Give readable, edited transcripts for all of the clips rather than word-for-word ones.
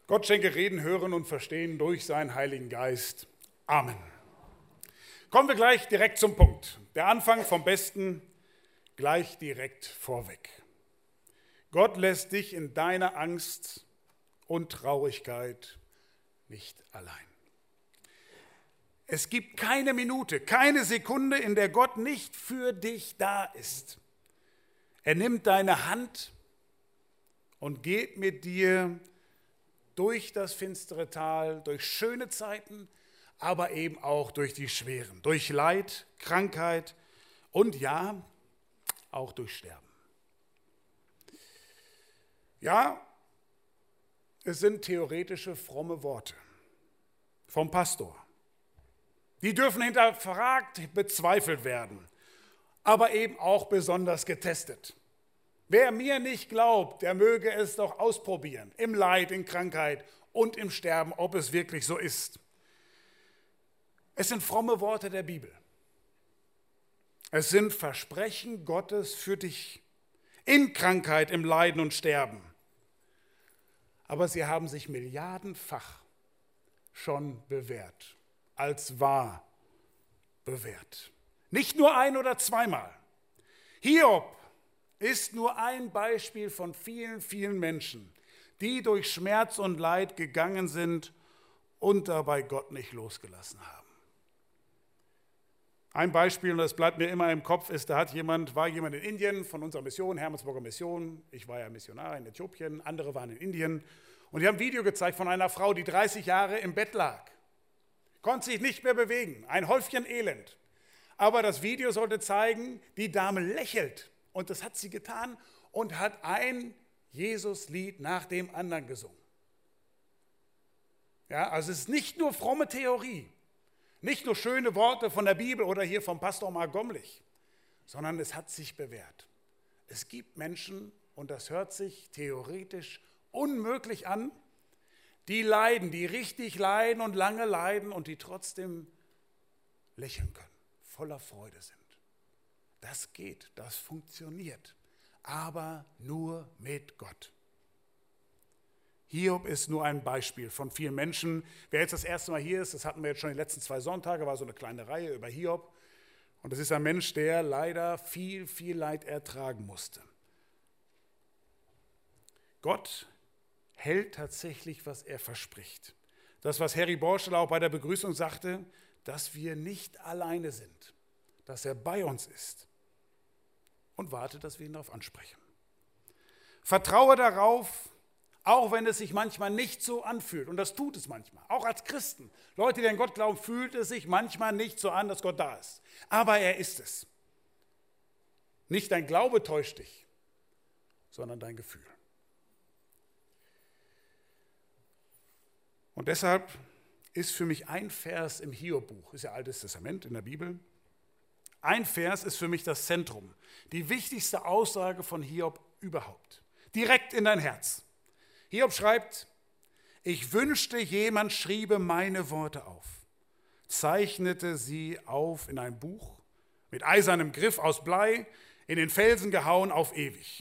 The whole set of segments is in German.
Gott schenke Reden, Hören und Verstehen durch seinen Heiligen Geist. Amen. Kommen wir gleich direkt zum Punkt. Der Anfang vom Besten gleich direkt vorweg. Gott lässt dich in deiner Angst und Traurigkeit nicht allein. Es gibt keine Minute, keine Sekunde, in der Gott nicht für dich da ist. Er nimmt deine Hand und geht mit dir durch das finstere Tal, durch schöne Zeiten, aber eben auch durch die schweren, durch Leid, Krankheit und ja, auch durch Sterben. Ja, es sind theoretische, fromme Worte vom Pastor. Die dürfen hinterfragt, bezweifelt werden, aber eben auch besonders getestet. Wer mir nicht glaubt, der möge es doch ausprobieren, im Leid, in Krankheit und im Sterben, ob es wirklich so ist. Es sind fromme Worte der Bibel. Es sind Versprechen Gottes für dich in Krankheit, im Leiden und Sterben. Aber sie haben sich milliardenfach schon bewährt, als wahr bewährt. Nicht nur ein- oder zweimal. Hiob ist nur ein Beispiel von vielen, vielen Menschen, die durch Schmerz und Leid gegangen sind und dabei Gott nicht losgelassen haben. Ein Beispiel, und das bleibt mir immer im Kopf, ist, war jemand in Indien von unserer Mission, Hermannsburger Mission. Ich war ja Missionar in Äthiopien, andere waren in Indien. Und die haben ein Video gezeigt von einer Frau, die 30 Jahre im Bett lag. Konnte sich nicht mehr bewegen, ein Häufchen Elend. Aber das Video sollte zeigen, die Dame lächelt. Und das hat sie getan und hat ein Jesus-Lied nach dem anderen gesungen. Ja, also es ist nicht nur fromme Theorie, nicht nur schöne Worte von der Bibel oder hier vom Pastor Mark Gomlich, sondern es hat sich bewährt. Es gibt Menschen, und das hört sich theoretisch unmöglich an, die leiden, die richtig leiden und lange leiden und die trotzdem lächeln können, voller Freude sind. Das geht, das funktioniert, aber nur mit Gott. Hiob ist nur ein Beispiel von vielen Menschen. Wer jetzt das erste Mal hier ist, das hatten wir jetzt schon die letzten 2 Sonntage, war so eine kleine Reihe über Hiob. Und das ist ein Mensch, der leider viel, viel Leid ertragen musste. Gott hält tatsächlich, was er verspricht. Das, was Harry Borschel auch bei der Begrüßung sagte, dass wir nicht alleine sind, dass er bei uns ist und wartet, dass wir ihn darauf ansprechen. Vertraue darauf, auch wenn es sich manchmal nicht so anfühlt, und das tut es manchmal, auch als Christen. Leute, die an Gott glauben, fühlt es sich manchmal nicht so an, dass Gott da ist. Aber er ist es. Nicht dein Glaube täuscht dich, sondern dein Gefühl. Und deshalb ist für mich ein Vers im Hiob-Buch, ist ja Altes Testament in der Bibel, ein Vers ist für mich das Zentrum, die wichtigste Aussage von Hiob überhaupt. Direkt in dein Herz. Hiob schreibt, ich wünschte, jemand schriebe meine Worte auf, zeichnete sie auf in ein Buch, mit eisernem Griff aus Blei, in den Felsen gehauen auf ewig.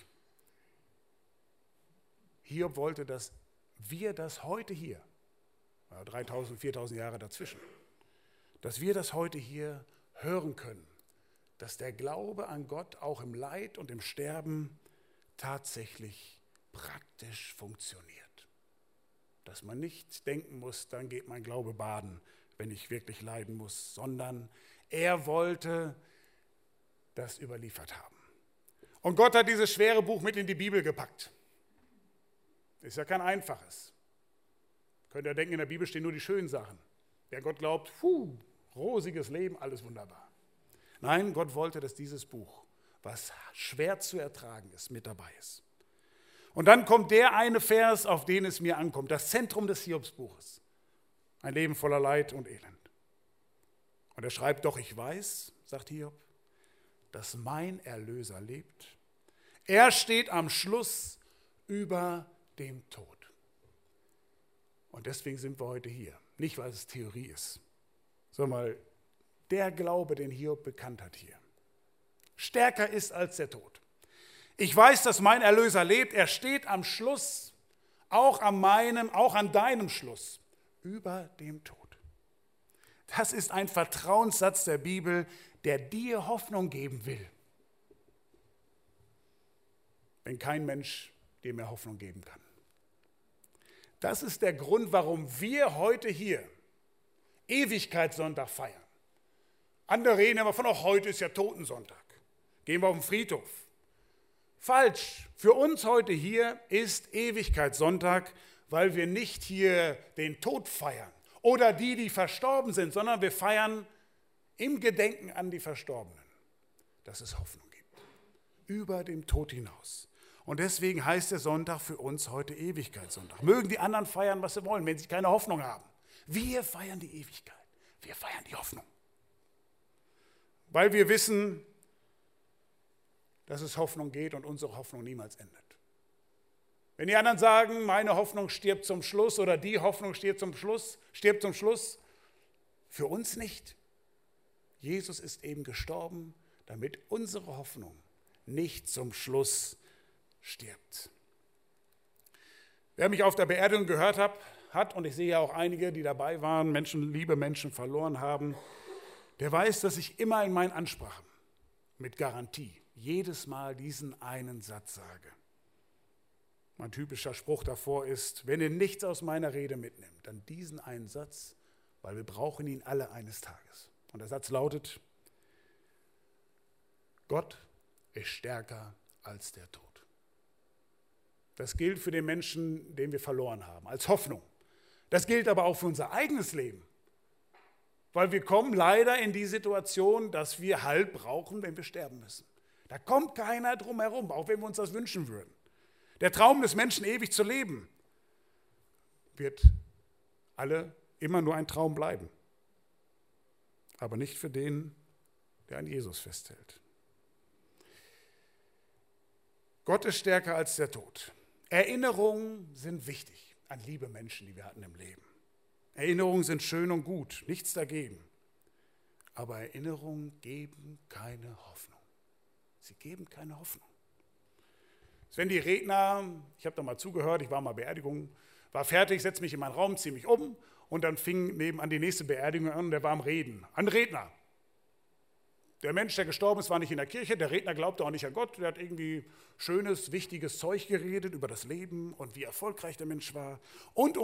Hiob wollte, dass wir das heute hier, 3000, 4000 Jahre dazwischen, dass wir das heute hier hören können, dass der Glaube an Gott auch im Leid und im Sterben tatsächlich praktisch funktioniert. Dass man nicht denken muss, dann geht mein Glaube baden, wenn ich wirklich leiden muss, sondern er wollte das überliefert haben. Und Gott hat dieses schwere Buch mit in die Bibel gepackt. Ist ja kein einfaches. Könnt ihr denken, in der Bibel stehen nur die schönen Sachen. Wer Gott glaubt, rosiges Leben, alles wunderbar. Nein, Gott wollte, dass dieses Buch, was schwer zu ertragen ist, mit dabei ist. Und dann kommt der eine Vers, auf den es mir ankommt, das Zentrum des Hiobsbuches. Ein Leben voller Leid und Elend. Und er schreibt, doch ich weiß, sagt Hiob, dass mein Erlöser lebt. Er steht am Schluss über dem Tod. Und deswegen sind wir heute hier. Nicht, weil es Theorie ist, sondern weil der Glaube, den Hiob bekannt hat hier, stärker ist als der Tod. Ich weiß, dass mein Erlöser lebt. Er steht am Schluss auch an deinem Schluss, über dem Tod. Das ist ein Vertrauenssatz der Bibel, der dir Hoffnung geben will. Wenn kein Mensch dir mehr Hoffnung geben kann. Das ist der Grund, warum wir heute hier Ewigkeitssonntag feiern. Andere reden immer von, auch heute ist ja Totensonntag. Gehen wir auf den Friedhof. Falsch. Für uns heute hier ist Ewigkeitssonntag, weil wir nicht hier den Tod feiern oder die verstorben sind, sondern wir feiern im Gedenken an die Verstorbenen, dass es Hoffnung gibt. Über dem Tod hinaus. Und deswegen heißt der Sonntag für uns heute Ewigkeitssonntag. Mögen die anderen feiern, was sie wollen, wenn sie keine Hoffnung haben. Wir feiern die Ewigkeit. Wir feiern die Hoffnung. Weil wir wissen, dass es Hoffnung geht und unsere Hoffnung niemals endet. Wenn die anderen sagen, meine Hoffnung stirbt zum Schluss oder die Hoffnung stirbt zum Schluss, für uns nicht. Jesus ist eben gestorben, damit unsere Hoffnung nicht zum Schluss stirbt. Wer mich auf der Beerdigung gehört hat, und ich sehe ja auch einige, die dabei waren, liebe Menschen verloren haben, der weiß, dass ich immer in meinen Ansprachen mit Garantie jedes Mal diesen einen Satz sage. Mein typischer Spruch davor ist, wenn ihr nichts aus meiner Rede mitnimmt, dann diesen einen Satz, weil wir brauchen ihn alle eines Tages. Und der Satz lautet, Gott ist stärker als der Tod. Das gilt für den Menschen, den wir verloren haben, als Hoffnung. Das gilt aber auch für unser eigenes Leben. Weil wir kommen leider in die Situation, dass wir Halt brauchen, wenn wir sterben müssen. Da kommt keiner drum herum, auch wenn wir uns das wünschen würden. Der Traum des Menschen, ewig zu leben, wird alle immer nur ein Traum bleiben. Aber nicht für den, der an Jesus festhält. Gott ist stärker als der Tod. Erinnerungen sind wichtig an liebe Menschen, die wir hatten im Leben. Erinnerungen sind schön und gut, nichts dagegen. Aber Erinnerungen geben keine Hoffnung. Sie geben keine Hoffnung. Wenn die Redner, ich habe da mal zugehört, ich war mal Beerdigung, war fertig, setze mich in meinen Raum, ziehe mich um und dann fing nebenan die nächste Beerdigung an und der war am Reden. Ein Redner. Der Mensch, der gestorben ist, war nicht in der Kirche, der Redner glaubte auch nicht an Gott, der hat irgendwie schönes, wichtiges Zeug geredet über das Leben und wie erfolgreich der Mensch war und.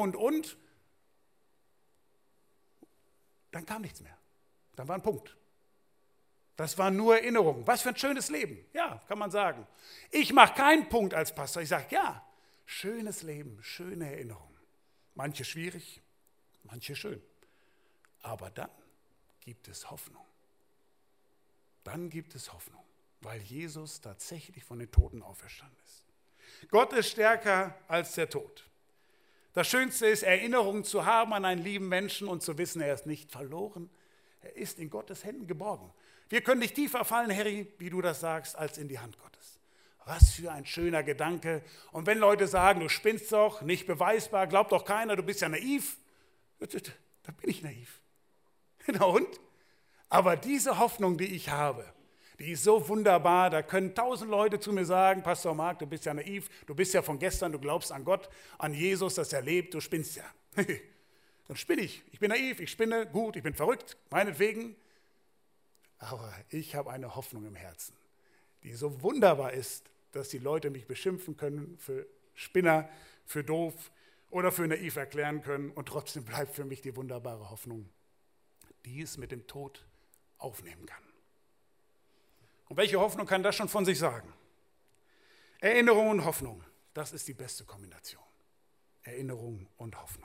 Dann kam nichts mehr. Dann war ein Punkt. Das war nur Erinnerung. Was für ein schönes Leben. Ja, kann man sagen. Ich mache keinen Punkt als Pastor. Ich sage, ja, schönes Leben, schöne Erinnerungen. Manche schwierig, manche schön. Aber dann gibt es Hoffnung. Dann gibt es Hoffnung, weil Jesus tatsächlich von den Toten auferstanden ist. Gott ist stärker als der Tod. Das Schönste ist, Erinnerungen zu haben an einen lieben Menschen und zu wissen, er ist nicht verloren. Er ist in Gottes Händen geborgen. Wir können nicht tiefer fallen, Harry, wie du das sagst, als in die Hand Gottes. Was für ein schöner Gedanke. Und wenn Leute sagen, du spinnst doch, nicht beweisbar, glaubt doch keiner, du bist ja naiv, dann bin ich naiv. Na und? Aber diese Hoffnung, die ich habe, die ist so wunderbar, da können 1000 Leute zu mir sagen, Pastor Marc, du bist ja naiv, du bist ja von gestern, du glaubst an Gott, an Jesus, dass er lebt, du spinnst ja. Dann spinne ich. Ich bin naiv, ich spinne, gut, ich bin verrückt, meinetwegen. Aber ich habe eine Hoffnung im Herzen, die so wunderbar ist, dass die Leute mich beschimpfen können für Spinner, für doof oder für naiv erklären können. Und trotzdem bleibt für mich die wunderbare Hoffnung, die es mit dem Tod aufnehmen kann. Und welche Hoffnung kann das schon von sich sagen? Erinnerung und Hoffnung, das ist die beste Kombination. Erinnerung und Hoffnung.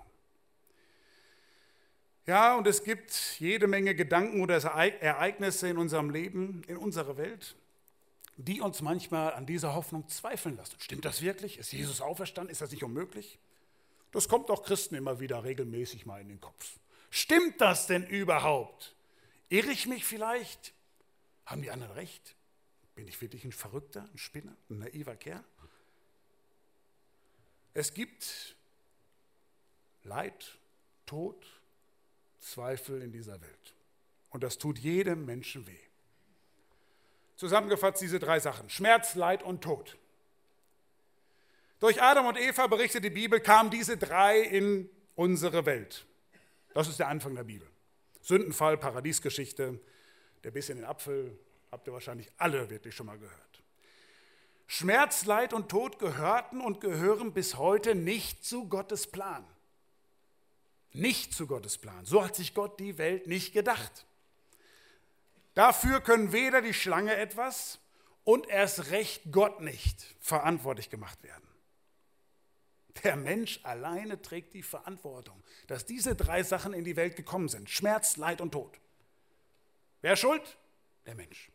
Ja, und es gibt jede Menge Gedanken oder Ereignisse in unserem Leben, in unserer Welt, die uns manchmal an dieser Hoffnung zweifeln lassen. Stimmt das wirklich? Ist Jesus auferstanden? Ist das nicht unmöglich? Das kommt auch Christen immer wieder regelmäßig mal in den Kopf. Stimmt das denn überhaupt? Irre ich mich vielleicht? Haben die anderen recht? Bin ich wirklich ein Verrückter, ein Spinner, ein naiver Kerl? Es gibt Leid, Tod, Zweifel in dieser Welt. Und das tut jedem Menschen weh. Zusammengefasst diese 3 Sachen: Schmerz, Leid und Tod. Durch Adam und Eva, berichtet die Bibel, kamen diese drei in unsere Welt. Das ist der Anfang der Bibel. Sündenfall, Paradiesgeschichte, der Biss in den Apfel, habt ihr wahrscheinlich alle wirklich schon mal gehört. Schmerz, Leid und Tod gehörten und gehören bis heute nicht zu Gottes Plan. Nicht zu Gottes Plan. So hat sich Gott die Welt nicht gedacht. Dafür können weder die Schlange etwas und erst recht Gott nicht verantwortlich gemacht werden. Der Mensch alleine trägt die Verantwortung, dass diese drei Sachen in die Welt gekommen sind. Schmerz, Leid und Tod. Wer ist schuld? Der Mensch.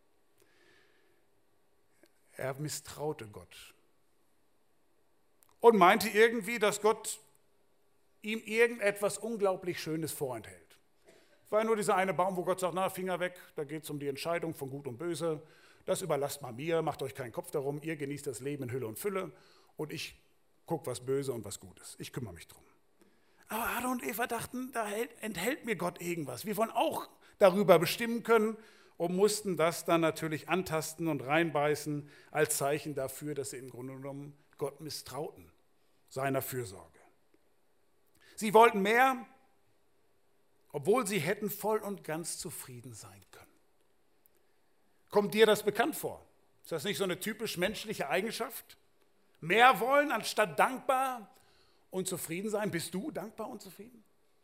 Er misstraute Gott und meinte irgendwie, dass Gott ihm irgendetwas unglaublich Schönes vorenthält. Es war ja nur dieser eine Baum, wo Gott sagt, na, Finger weg, da geht es um die Entscheidung von Gut und Böse. Das überlasst mal mir, macht euch keinen Kopf darum, ihr genießt das Leben in Hülle und Fülle und ich guck, was Böse und was Gutes. Ich kümmere mich drum. Aber Adam und Eva dachten, da enthält mir Gott irgendwas. Wir wollen auch darüber bestimmen können und mussten das dann natürlich antasten und reinbeißen als Zeichen dafür, dass sie im Grunde genommen Gott misstrauten, seiner Fürsorge. Sie wollten mehr, obwohl sie hätten voll und ganz zufrieden sein können. Kommt dir das bekannt vor? Ist das nicht so eine typisch menschliche Eigenschaft? Mehr wollen, anstatt dankbar und zufrieden sein. Bist du dankbar und zufrieden?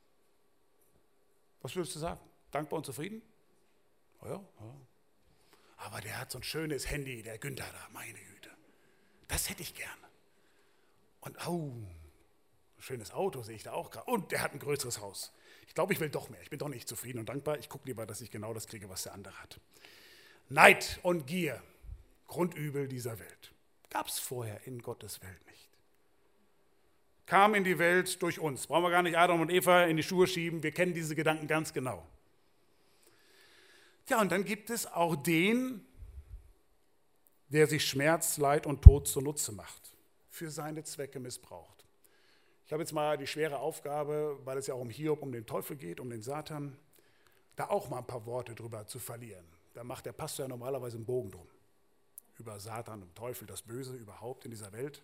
Was würdest du sagen? Dankbar und zufrieden? Oh ja, ja. Aber der hat so ein schönes Handy, der Günther da, meine Güte. Das hätte ich gerne. Und ein schönes Auto sehe ich da auch gerade. Und der hat ein größeres Haus. Ich glaube, ich will doch mehr. Ich bin doch nicht zufrieden und dankbar. Ich gucke lieber, dass ich genau das kriege, was der andere hat. Neid und Gier, Grundübel dieser Welt. Gab es vorher in Gottes Welt nicht. Kam in die Welt durch uns. Brauchen wir gar nicht Adam und Eva in die Schuhe schieben. Wir kennen diese Gedanken ganz genau. Ja, und dann gibt es auch den, der sich Schmerz, Leid und Tod zunutze macht, für seine Zwecke missbraucht. Ich habe jetzt mal die schwere Aufgabe, weil es ja auch um Hiob, um den Teufel geht, um den Satan, da auch mal ein paar Worte drüber zu verlieren. Da macht der Pastor ja normalerweise einen Bogen drum. Über Satan und Teufel, das Böse überhaupt in dieser Welt.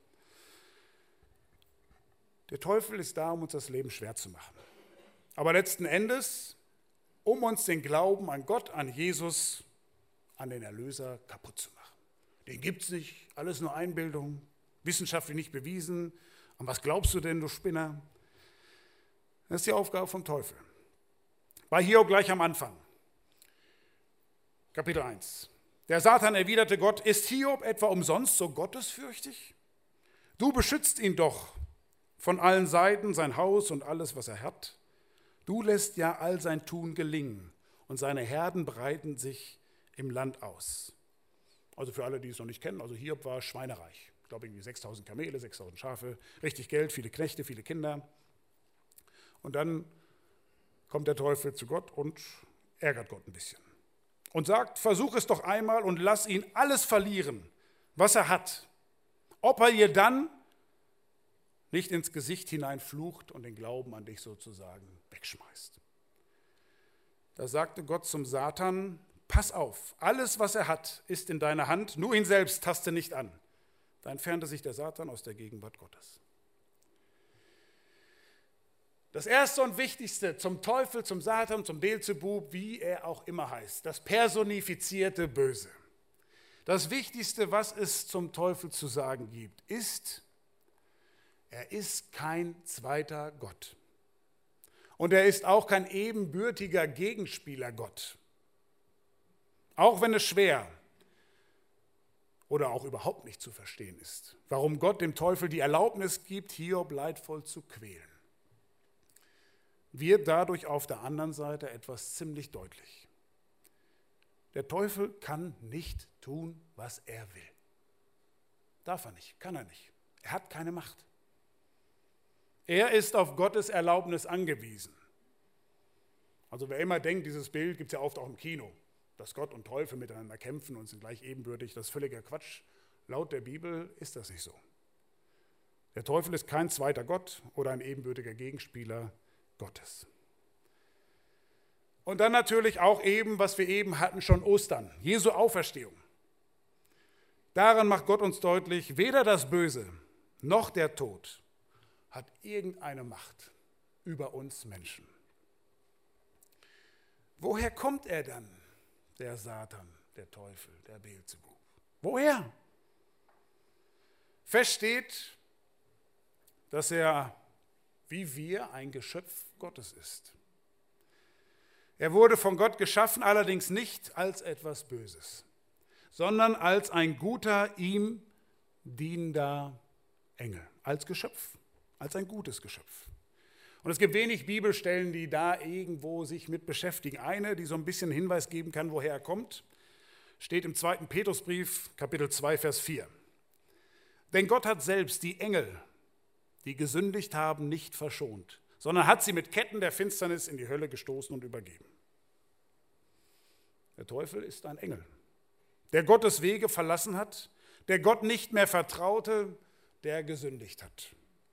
Der Teufel ist da, um uns das Leben schwer zu machen. Aber letzten Endes, um uns den Glauben an Gott, an Jesus, an den Erlöser kaputt zu machen. Den gibt es nicht, alles nur Einbildung, wissenschaftlich nicht bewiesen. An was glaubst du denn, du Spinner? Das ist die Aufgabe vom Teufel. Bei Hiob gleich am Anfang. Kapitel 1. Der Satan erwiderte Gott, ist Hiob etwa umsonst so gottesfürchtig? Du beschützt ihn doch von allen Seiten, sein Haus und alles, was er hat. Du lässt ja all sein Tun gelingen und seine Herden breiten sich im Land aus. Also für alle, die es noch nicht kennen, also Hiob war schweinereich. Ich glaube irgendwie 6.000 Kamele, 6.000 Schafe, richtig Geld, viele Knechte, viele Kinder. Und dann kommt der Teufel zu Gott und ärgert Gott ein bisschen. Und sagt, versuch es doch einmal und lass ihn alles verlieren, was er hat. Ob er ihr dann nicht ins Gesicht hinein flucht und den Glauben an dich sozusagen wegschmeißt. Da sagte Gott zum Satan, pass auf, alles, was er hat, ist in deiner Hand, nur ihn selbst taste nicht an. Da entfernte sich der Satan aus der Gegenwart Gottes. Das Erste und Wichtigste zum Teufel, zum Satan, zum Beelzebub, wie er auch immer heißt, das personifizierte Böse. Das Wichtigste, was es zum Teufel zu sagen gibt, ist, er ist kein zweiter Gott. Und er ist auch kein ebenbürtiger Gegenspieler Gott. Auch wenn es schwer oder auch überhaupt nicht zu verstehen ist, warum Gott dem Teufel die Erlaubnis gibt, Hiob leidvoll zu quälen, wird dadurch auf der anderen Seite etwas ziemlich deutlich. Der Teufel kann nicht tun, was er will. Darf er nicht, kann er nicht. Er hat keine Macht. Er ist auf Gottes Erlaubnis angewiesen. Also wer immer denkt, dieses Bild gibt es ja oft auch im Kino, dass Gott und Teufel miteinander kämpfen und sind gleich ebenbürtig, das ist völliger Quatsch. Laut der Bibel ist das nicht so. Der Teufel ist kein zweiter Gott oder ein ebenbürtiger Gegenspieler Gottes. Und dann natürlich auch eben, was wir eben hatten, schon Ostern, Jesu Auferstehung. Daran macht Gott uns deutlich, weder das Böse noch der Tod hat irgendeine Macht über uns Menschen. Woher kommt er dann, der Satan, der Teufel, der Beelzebub? Woher? Fest steht, dass er, wie wir, ein Geschöpf Gottes ist. Er wurde von Gott geschaffen, allerdings nicht als etwas Böses, sondern als ein guter, ihm dienender Engel, als Geschöpf, als ein gutes Geschöpf. Und es gibt wenig Bibelstellen, die da irgendwo sich mit beschäftigen. Eine, die so ein bisschen Hinweis geben kann, woher er kommt, steht im 2. Petrusbrief, Kapitel 2, Vers 4. Denn Gott hat selbst die Engel, die gesündigt haben, nicht verschont, sondern hat sie mit Ketten der Finsternis in die Hölle gestoßen und übergeben. Der Teufel ist ein Engel, der Gottes Wege verlassen hat, der Gott nicht mehr vertraute, der gesündigt hat.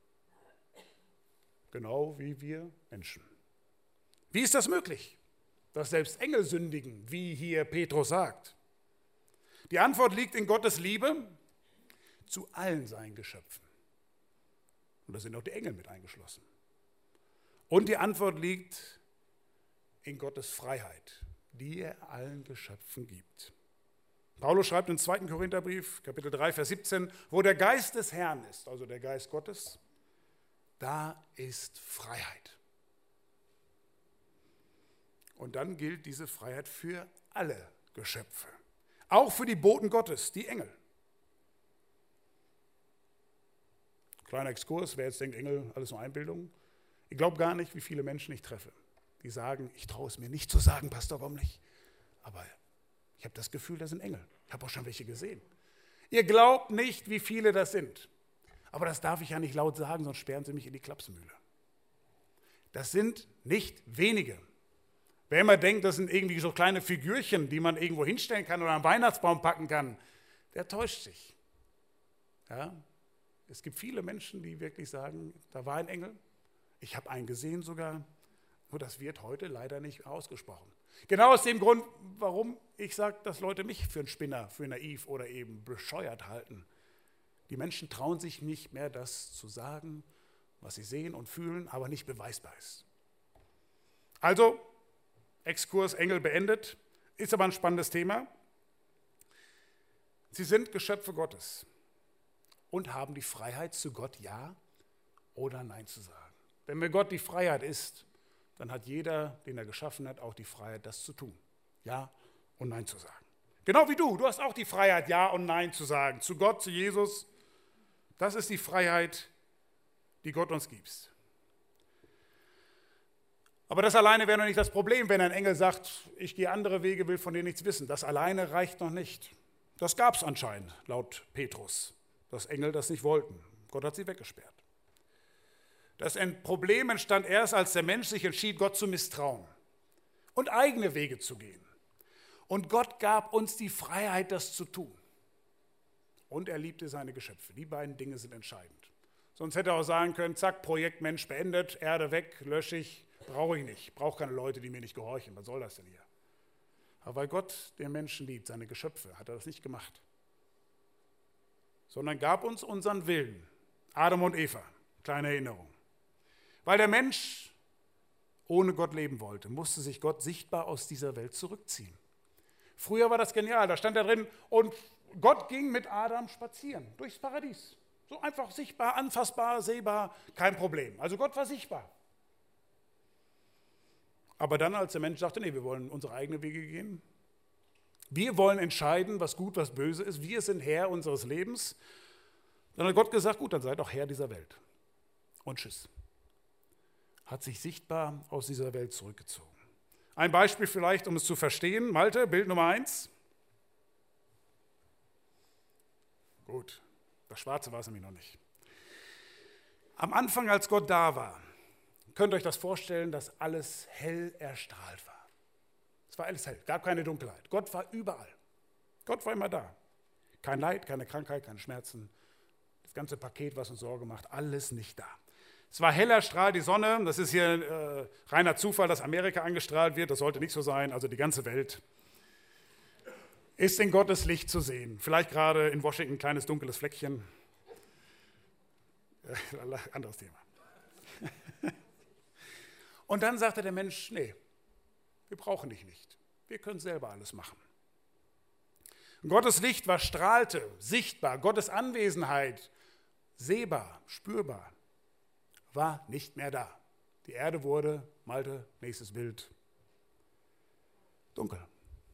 Genau wie wir Menschen. Wie ist das möglich, dass selbst Engel sündigen, wie hier Petrus sagt? Die Antwort liegt in Gottes Liebe zu allen seinen Geschöpfen. Und da sind auch die Engel mit eingeschlossen. Und die Antwort liegt in Gottes Freiheit, die er allen Geschöpfen gibt. Paulus schreibt im 2. Korintherbrief, Kapitel 3, Vers 17, wo der Geist des Herrn ist, also der Geist Gottes, da ist Freiheit. Und dann gilt diese Freiheit für alle Geschöpfe, auch für die Boten Gottes, die Engel. Kleiner Exkurs, wer jetzt denkt, Engel, alles nur Einbildung. Ich glaube gar nicht, wie viele Menschen ich treffe, die sagen, ich traue es mir nicht zu sagen, Pastor Gommlich, aber ich habe das Gefühl, das sind Engel. Ich habe auch schon welche gesehen. Ihr glaubt nicht, wie viele das sind. Aber das darf ich ja nicht laut sagen, sonst sperren sie mich in die Klapsmühle. Das sind nicht wenige. Wer immer denkt, das sind irgendwie so kleine Figürchen, die man irgendwo hinstellen kann oder am Weihnachtsbaum packen kann, der täuscht sich. Ja? Es gibt viele Menschen, die wirklich sagen, da war ein Engel, ich habe einen gesehen sogar, nur das wird heute leider nicht ausgesprochen. Genau aus dem Grund, warum ich sage, dass Leute mich für einen Spinner, für naiv oder eben bescheuert halten. Die Menschen trauen sich nicht mehr, das zu sagen, was sie sehen und fühlen, aber nicht beweisbar ist. Also, Exkurs Engel beendet, ist aber ein spannendes Thema. Sie sind Geschöpfe Gottes und haben die Freiheit, zu Gott Ja oder Nein zu sagen. Wenn mir Gott die Freiheit ist, dann hat jeder, den er geschaffen hat, auch die Freiheit, das zu tun. Ja und Nein zu sagen. Genau wie du hast auch die Freiheit, Ja und Nein zu sagen. Zu Gott, zu Jesus. Das ist die Freiheit, die Gott uns gibt. Aber das alleine wäre noch nicht das Problem, wenn ein Engel sagt, ich gehe andere Wege, will von denen nichts wissen. Das alleine reicht noch nicht. Das gab es anscheinend, laut Petrus, dass Engel das nicht wollten. Gott hat sie weggesperrt. Das Problem entstand erst, als der Mensch sich entschied, Gott zu misstrauen und eigene Wege zu gehen. Und Gott gab uns die Freiheit, das zu tun. Und er liebte seine Geschöpfe. Die beiden Dinge sind entscheidend. Sonst hätte er auch sagen können, zack, Projekt Mensch beendet, Erde weg, lösche ich, brauche ich nicht. Brauche keine Leute, die mir nicht gehorchen. Was soll das denn hier? Aber weil Gott den Menschen liebt, seine Geschöpfe, hat er das nicht gemacht. Sondern gab uns unseren Willen. Adam und Eva, kleine Erinnerung. Weil der Mensch ohne Gott leben wollte, musste sich Gott sichtbar aus dieser Welt zurückziehen. Früher war das genial, da stand da drin, und Gott ging mit Adam spazieren durchs Paradies. So einfach sichtbar, anfassbar, sehbar, kein Problem. Also Gott war sichtbar. Aber dann, als der Mensch sagte, nee, wir wollen unsere eigenen Wege gehen, wir wollen entscheiden, was gut, was böse ist, wir sind Herr unseres Lebens, dann hat Gott gesagt, gut, dann seid auch Herr dieser Welt. Und tschüss. Hat sich sichtbar aus dieser Welt zurückgezogen. Ein Beispiel vielleicht, um es zu verstehen. Malte, Bild Nummer 1. Gut, das Schwarze war es nämlich noch nicht. Am Anfang, als Gott da war, könnt ihr euch das vorstellen, dass alles hell erstrahlt war. Es war alles hell, gab keine Dunkelheit. Gott war überall. Gott war immer da. Kein Leid, keine Krankheit, keine Schmerzen. Das ganze Paket, was uns Sorge macht, alles nicht da. Es war heller Strahl, die Sonne. Das ist hier reiner Zufall, dass Amerika angestrahlt wird. Das sollte nicht so sein. Also die ganze Welt ist in Gottes Licht zu sehen. Vielleicht gerade in Washington ein kleines dunkles Fleckchen. Anderes Thema. Und dann sagte der Mensch, nee, wir brauchen dich nicht. Wir können selber alles machen. Gottes Licht, was strahlte, sichtbar, Gottes Anwesenheit, sehbar, spürbar, war nicht mehr da. Die Erde wurde, Malte, nächstes Bild, dunkel.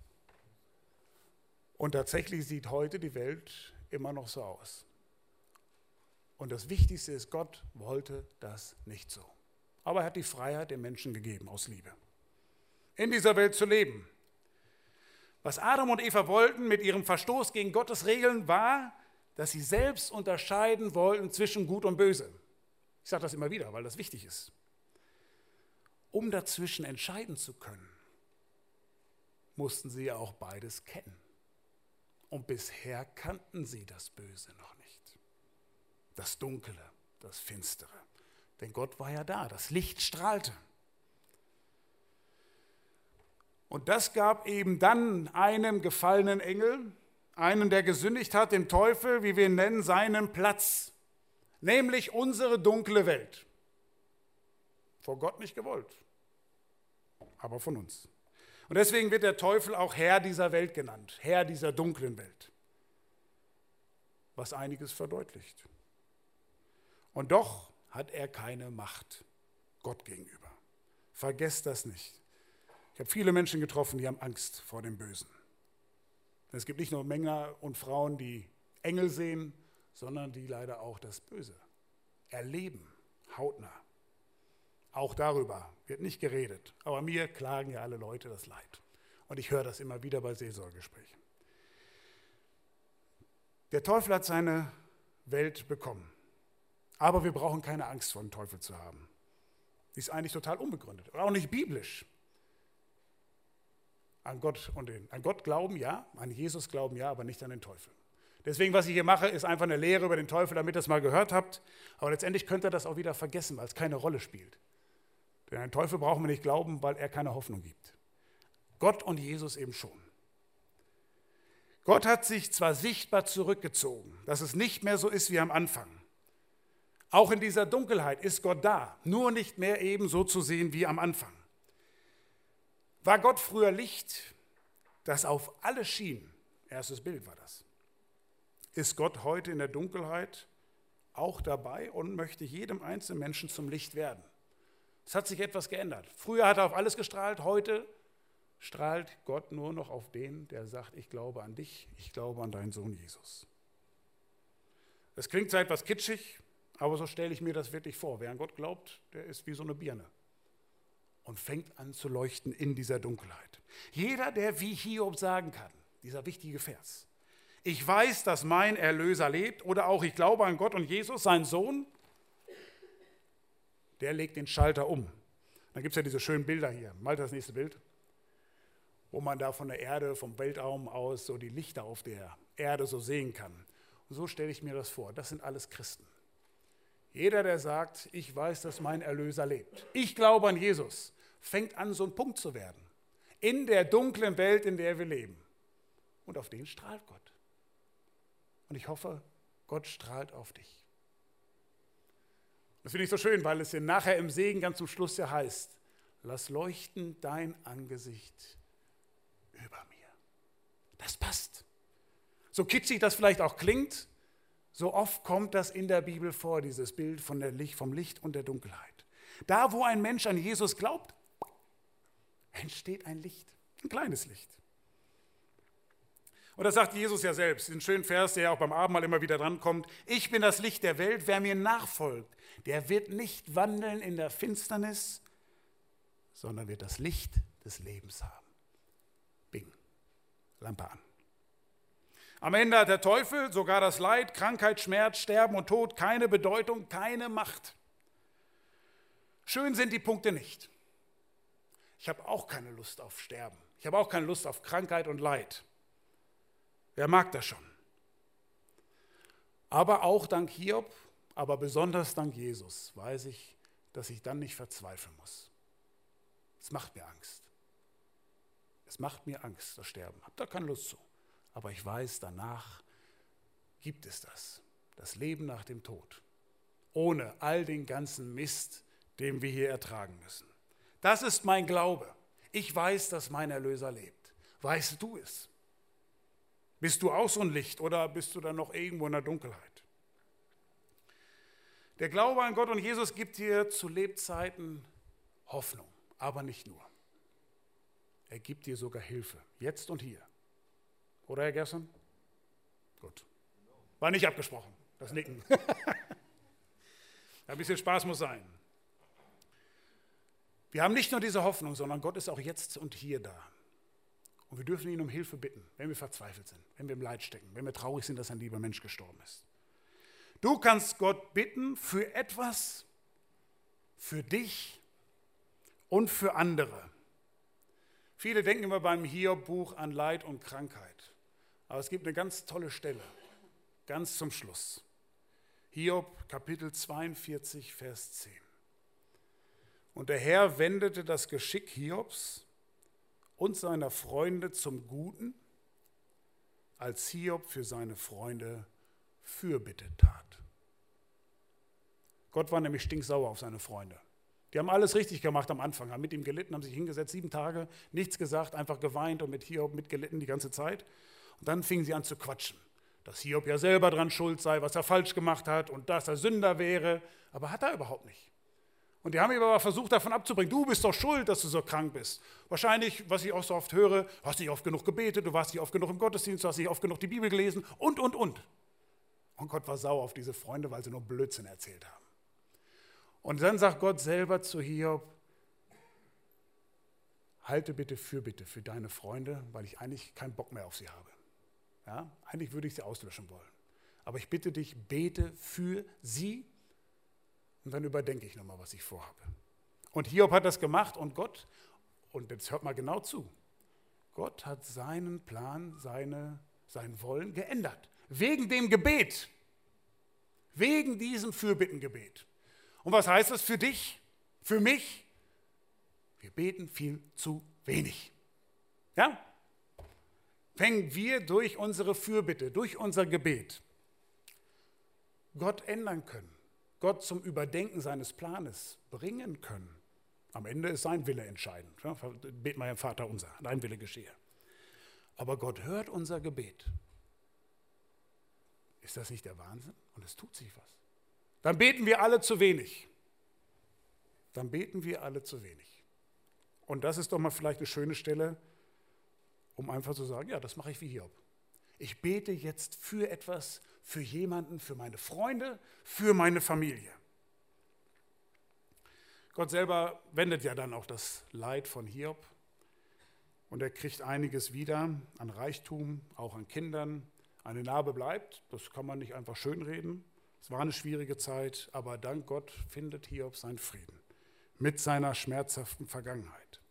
Und tatsächlich sieht heute die Welt immer noch so aus. Und das Wichtigste ist, Gott wollte das nicht so. Aber er hat die Freiheit den Menschen gegeben, aus Liebe, in dieser Welt zu leben. Was Adam und Eva wollten mit ihrem Verstoß gegen Gottes Regeln war, dass sie selbst unterscheiden wollten zwischen Gut und Böse. Ich sage das immer wieder, weil das wichtig ist. Um dazwischen entscheiden zu können, mussten sie ja auch beides kennen. Und bisher kannten sie das Böse noch nicht. Das Dunkle, das Finstere. Denn Gott war ja da, das Licht strahlte. Und das gab eben dann einem gefallenen Engel, einem, der gesündigt hat, dem Teufel, wie wir ihn nennen, seinen Platz. Nämlich unsere dunkle Welt. Vor Gott nicht gewollt, aber von uns. Und deswegen wird der Teufel auch Herr dieser Welt genannt, Herr dieser dunklen Welt. Was einiges verdeutlicht. Und doch hat er keine Macht Gott gegenüber. Vergesst das nicht. Ich habe viele Menschen getroffen, die haben Angst vor dem Bösen. Es gibt nicht nur Männer und Frauen, die Engel sehen, sondern die leider auch das Böse erleben, hautnah. Auch darüber wird nicht geredet. Aber mir klagen ja alle Leute das Leid. Und ich höre das immer wieder bei Seelsorgegesprächen. Der Teufel hat seine Welt bekommen. Aber wir brauchen keine Angst vor dem Teufel zu haben. Die ist eigentlich total unbegründet. Auch nicht biblisch. An Gott glauben, ja. An Jesus glauben, ja, aber nicht an den Teufel. Deswegen, was ich hier mache, ist einfach eine Lehre über den Teufel, damit ihr es mal gehört habt. Aber letztendlich könnt ihr das auch wieder vergessen, weil es keine Rolle spielt. Denn an den Teufel brauchen wir nicht glauben, weil er keine Hoffnung gibt. Gott und Jesus eben schon. Gott hat sich zwar sichtbar zurückgezogen, dass es nicht mehr so ist wie am Anfang. Auch in dieser Dunkelheit ist Gott da, nur nicht mehr eben so zu sehen wie am Anfang. War Gott früher Licht, das auf alle schien, erstes Bild war das, ist Gott heute in der Dunkelheit auch dabei und möchte jedem einzelnen Menschen zum Licht werden. Es hat sich etwas geändert. Früher hat er auf alles gestrahlt, heute strahlt Gott nur noch auf den, der sagt, ich glaube an dich, ich glaube an deinen Sohn Jesus. Das klingt zwar etwas kitschig, aber so stelle ich mir das wirklich vor. Wer an Gott glaubt, der ist wie so eine Birne und fängt an zu leuchten in dieser Dunkelheit. Jeder, der wie Hiob sagen kann, dieser wichtige Vers, ich weiß, dass mein Erlöser lebt, oder auch ich glaube an Gott und Jesus, seinen Sohn, der legt den Schalter um. Dann gibt es ja diese schönen Bilder hier. Malte das nächste Bild, wo man da von der Erde, vom Weltraum aus so die Lichter auf der Erde so sehen kann. Und so stelle ich mir das vor. Das sind alles Christen. Jeder, der sagt, ich weiß, dass mein Erlöser lebt, ich glaube an Jesus, fängt an, so ein Punkt zu werden. In der dunklen Welt, in der wir leben. Und auf den strahlt Gott. Und ich hoffe, Gott strahlt auf dich. Das finde ich so schön, weil es hier nachher im Segen ganz zum Schluss ja heißt, lass leuchten dein Angesicht über mir. Das passt. So kitschig das vielleicht auch klingt, so oft kommt das in der Bibel vor, dieses Bild vom Licht und der Dunkelheit. Da, wo ein Mensch an Jesus glaubt, entsteht ein Licht, ein kleines Licht. Und das sagt Jesus ja selbst, den schönen Vers, der ja auch beim Abendmahl immer wieder drankommt. Ich bin das Licht der Welt, wer mir nachfolgt, der wird nicht wandeln in der Finsternis, sondern wird das Licht des Lebens haben. Bing, Lampe an. Am Ende hat der Teufel sogar das Leid, Krankheit, Schmerz, Sterben und Tod keine Bedeutung, keine Macht. Schön sind die Punkte nicht. Ich habe auch keine Lust auf Sterben. Ich habe auch keine Lust auf Krankheit und Leid. Wer mag das schon? Aber auch dank Hiob, aber besonders dank Jesus, weiß ich, dass ich dann nicht verzweifeln muss. Es macht mir Angst. Es macht mir Angst, das Sterben. Ich habe da keine Lust zu. Aber ich weiß, danach gibt es das Leben nach dem Tod. ohne all den ganzen Mist, den wir hier ertragen müssen. Das ist mein Glaube. Ich weiß, dass mein Erlöser lebt. Weißt du es? Bist du auch so ein Licht oder bist du dann noch irgendwo in der Dunkelheit? Der Glaube an Gott und Jesus gibt dir zu Lebzeiten Hoffnung, aber nicht nur. Er gibt dir sogar Hilfe, jetzt und hier. Oder, Herr Gerson? Gut. War nicht abgesprochen, das Nicken. Ein bisschen Spaß muss sein. Wir haben nicht nur diese Hoffnung, sondern Gott ist auch jetzt und hier da. Und wir dürfen ihn um Hilfe bitten, wenn wir verzweifelt sind, wenn wir im Leid stecken, wenn wir traurig sind, dass ein lieber Mensch gestorben ist. Du kannst Gott bitten für etwas, für dich und für andere. Viele denken immer beim Hiob-Buch an Leid und Krankheit. Aber es gibt eine ganz tolle Stelle, ganz zum Schluss. Hiob, Kapitel 42, Vers 10. Und der Herr wendete das Geschick Hiobs und seiner Freunde zum Guten, als Hiob für seine Freunde Fürbitte tat. Gott war nämlich stinksauer auf seine Freunde. Die haben alles richtig gemacht am Anfang, haben mit ihm gelitten, haben sich hingesetzt, 7 Tage, nichts gesagt, einfach geweint und mit Hiob mitgelitten die ganze Zeit. Und dann fingen sie an zu quatschen, dass Hiob ja selber dran schuld sei, was er falsch gemacht hat und dass er Sünder wäre. Aber hat er überhaupt nicht. Und die haben ihn aber versucht, davon abzubringen, du bist doch schuld, dass du so krank bist. Wahrscheinlich, was ich auch so oft höre, hast nicht oft genug gebetet, du warst nicht oft genug im Gottesdienst, du hast nicht oft genug die Bibel gelesen und. Und Gott war sauer auf diese Freunde, weil sie nur Blödsinn erzählt haben. Und dann sagt Gott selber zu Hiob, halte bitte Fürbitte für deine Freunde, weil ich eigentlich keinen Bock mehr auf sie habe. Ja? Eigentlich würde ich sie auslöschen wollen. Aber ich bitte dich, bete für sie und dann überdenke ich nochmal, was ich vorhabe. Und Hiob hat das gemacht und Gott, und jetzt hört mal genau zu, Gott hat seinen Plan, sein Wollen geändert. Wegen dem Gebet. Wegen diesem Fürbittengebet. Und was heißt das für dich, für mich? Wir beten viel zu wenig. Ja? Wenn wir durch unsere Fürbitte, durch unser Gebet Gott ändern können, Gott zum Überdenken seines Planes bringen können, am Ende ist sein Wille entscheidend. Ja? Beten wir ja Vater unser, dein Wille geschehe. Aber Gott hört unser Gebet. Ist das nicht der Wahnsinn? Und es tut sich was. Dann beten wir alle zu wenig. Dann beten wir alle zu wenig. Und das ist doch mal vielleicht eine schöne Stelle, um einfach zu sagen, ja, das mache ich wie Hiob. Ich bete jetzt für etwas, für jemanden, für meine Freunde, für meine Familie. Gott selber wendet ja dann auch das Leid von Hiob und er kriegt einiges wieder an Reichtum, auch an Kindern. Eine Narbe bleibt, das kann man nicht einfach schönreden. Es war eine schwierige Zeit, aber dank Gott findet Hiob seinen Frieden mit seiner schmerzhaften Vergangenheit.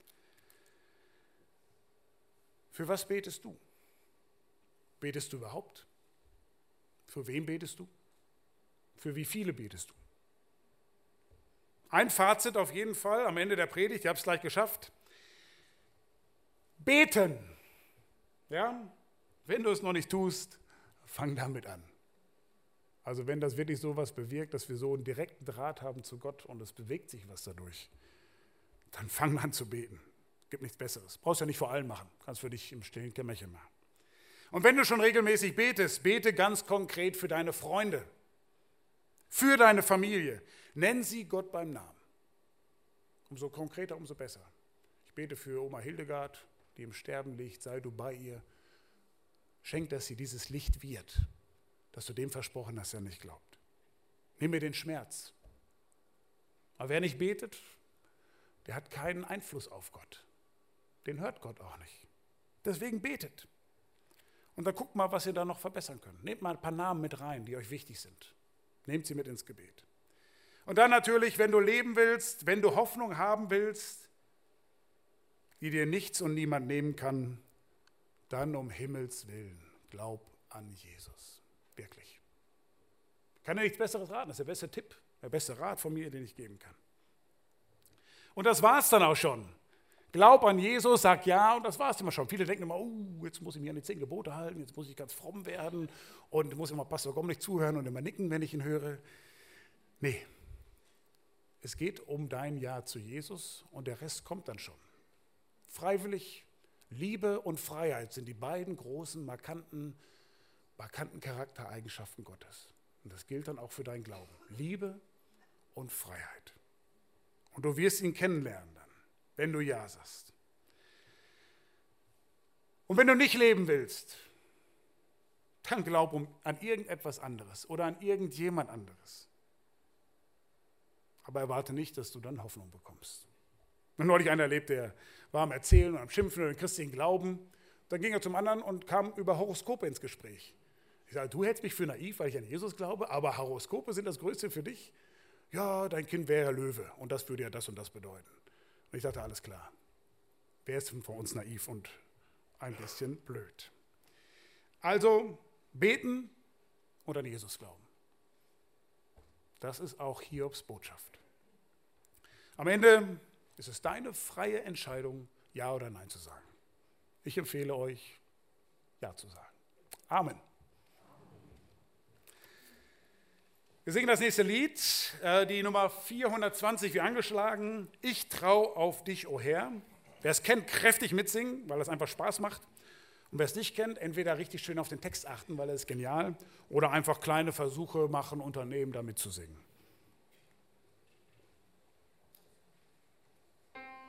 Für was betest du? Betest du überhaupt? Für wen betest du? Für wie viele betest du? Ein Fazit auf jeden Fall am Ende der Predigt, ich habe es gleich geschafft. Beten. Ja? Wenn du es noch nicht tust, fang damit an. Also wenn das wirklich so was bewirkt, dass wir so einen direkten Draht haben zu Gott und es bewegt sich was dadurch, dann fang an zu beten. Gibt nichts Besseres. Brauchst ja nicht vor allen machen. Kannst für dich im stillen Kämmerchen machen. Und wenn du schon regelmäßig betest, bete ganz konkret für deine Freunde, für deine Familie. Nenn sie Gott beim Namen. Umso konkreter, umso besser. Ich bete für Oma Hildegard, die im Sterben liegt, sei du bei ihr. Schenk, dass sie dieses Licht wird, dass du dem versprochen hast, der nicht glaubt. Nimm mir den Schmerz. Aber wer nicht betet, der hat keinen Einfluss auf Gott. Den hört Gott auch nicht. Deswegen betet. Und dann guckt mal, was ihr da noch verbessern könnt. Nehmt mal ein paar Namen mit rein, die euch wichtig sind. Nehmt sie mit ins Gebet. Und dann natürlich, wenn du leben willst, wenn du Hoffnung haben willst, die dir nichts und niemand nehmen kann, dann um Himmels Willen, glaub an Jesus. Wirklich. Ich kann dir nichts Besseres raten, das ist der beste Tipp, der beste Rat von mir, den ich geben kann. Und das war es dann auch schon. Glaub an Jesus, sag ja und das war es immer schon. Viele denken immer, jetzt muss ich mich an die 10 Gebote halten, jetzt muss ich ganz fromm werden und muss immer Pastor Gomm nicht zuhören und immer nicken, wenn ich ihn höre. Nee, es geht um dein Ja zu Jesus und der Rest kommt dann schon. Freiwillig, Liebe und Freiheit sind die beiden großen, markanten Charaktereigenschaften Gottes. Und das gilt dann auch für deinen Glauben. Liebe und Freiheit. Und du wirst ihn kennenlernen dann, wenn du Ja sagst. Und wenn du nicht leben willst, dann glaub an irgendetwas anderes oder an irgendjemand anderes. Aber erwarte nicht, dass du dann Hoffnung bekommst. Ich habe neulich einen erlebt, der war am Erzählen und am Schimpfen über den christlichen Glauben. Dann ging er zum anderen und kam über Horoskope ins Gespräch. Ich sage, du hältst mich für naiv, weil ich an Jesus glaube, aber Horoskope sind das Größte für dich? Ja, dein Kind wäre Löwe und das würde ja das und das bedeuten. Und ich dachte, alles klar. Wer ist denn von uns naiv und ein bisschen blöd? Also beten und an Jesus glauben. Das ist auch Hiobs Botschaft. Am Ende ist es deine freie Entscheidung, Ja oder Nein zu sagen. Ich empfehle euch, Ja zu sagen. Amen. Wir singen das nächste Lied, die Nummer 420, wie angeschlagen. Ich trau auf dich, o Herr. Wer es kennt, kräftig mitsingen, weil es einfach Spaß macht. Und wer es nicht kennt, entweder richtig schön auf den Text achten, weil er ist genial, oder einfach kleine Versuche machen, unternehmen, damit zu singen.